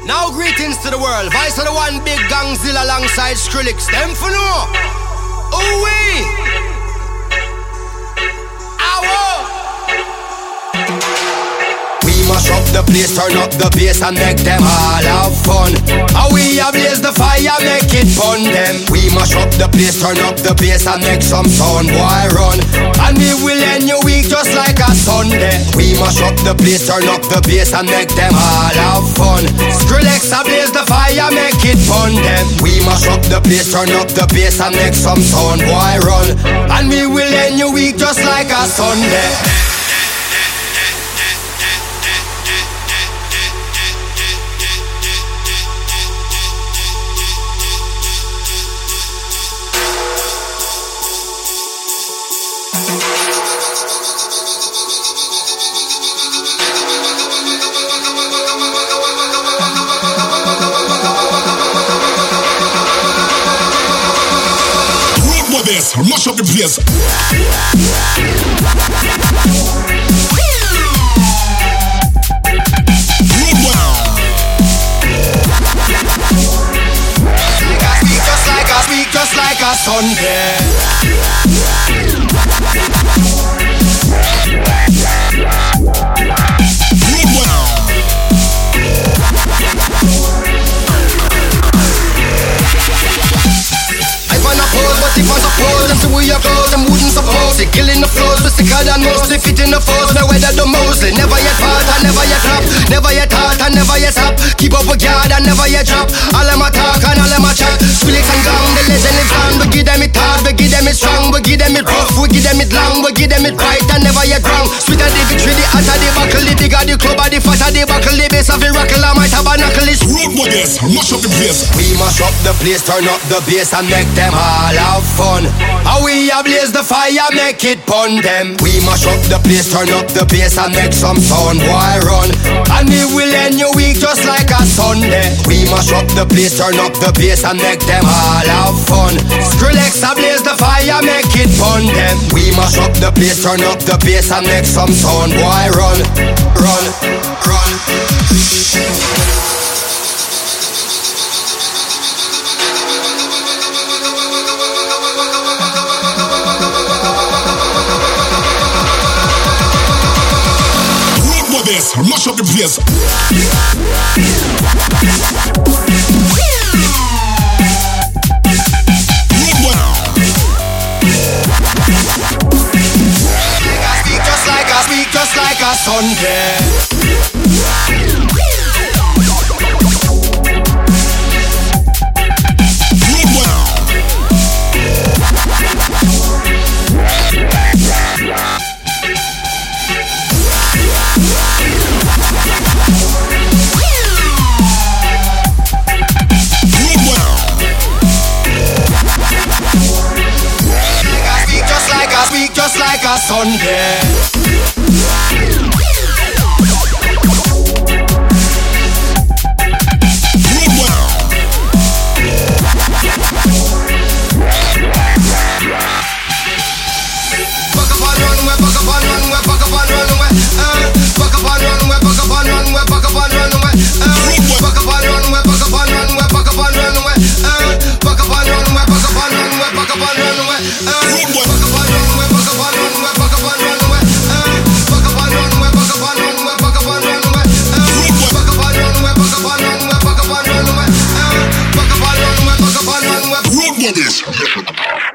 Now greetings to the world. Vice of the one big Gangzilla alongside Skrillex. Them for no. Ooh-wee. We mash up the place, turn up the bass and make them all have fun. How we ablaze the fire, make it fun them. We mash up the place, turn up the bass and make some sound, boy run. And we will end your week just like a Sunday. We mash up the place, turn up the bass and make them all have fun. Skrillex ablaze the fire, make it fun them. We mash up the place, turn up the bass and make some sound, boy run. And we will end your week just like a Sunday. Mash up the place. Just like a Sunday. But if I suppose, that's the way you close, them wouldn't suppose it. Killing the flows, we're sicker than most. If it in the foes, no weather the mostly. Never yet fought, and never yet drop. Never yet hard, and never yet stop. Keep up with guard, and never yet drop. All them a talk, and all them a chat. Skrillex and Gang, the legend lives on. We give them it hard, we give them it strong. We give them it rough, we give them it long. We give them it right, and never yet wrong. Sweeter the victory, the hotter the buckle. The bigger the club, the fatter the buckle. The bass of the rockle, I might have a knuckle. Road models, mash up the place. We mash up the place, turn up the bass, and make them all have fun. How we ablaze the fire, make it pun them. We mash up the place, turn up the bass and make some sound, boy run. And we will end your week just like a Sunday. We mash up the place, turn up the bass and make them all have fun. Skrillex ablaze the fire, make it pun them. We mash up the place, turn up the bass and make some sound, boy run. Run, run. Mash up the place. Just like a Sunday. Just like a Sunday. Road models.